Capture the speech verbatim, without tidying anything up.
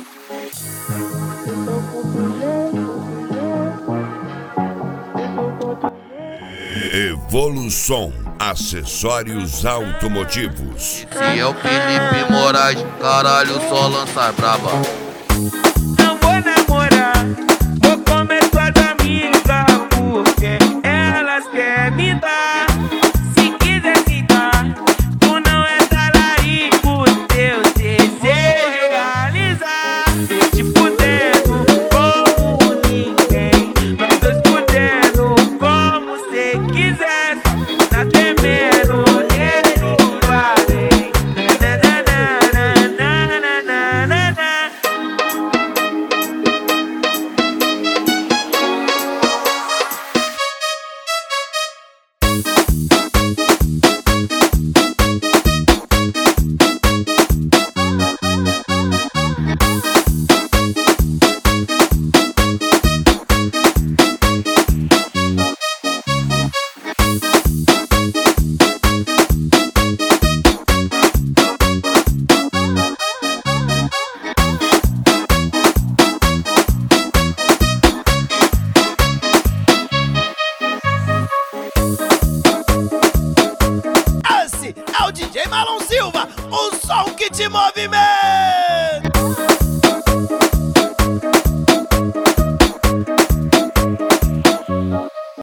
Evolução Acessórios Automotivos. Se é o Felipe Moraes, caralho, só lança braba. Não vou namorar, vou comer suas amigas, porque elas querem me dar. Se quiser se dar, tu não é talarico, teu desejo realizar. Te fudendo como ninguém, nós dois fudendo como cê quiser. Tá temendo, ele vai. Esse é o D J Marlon Silva, o som que te movimenta.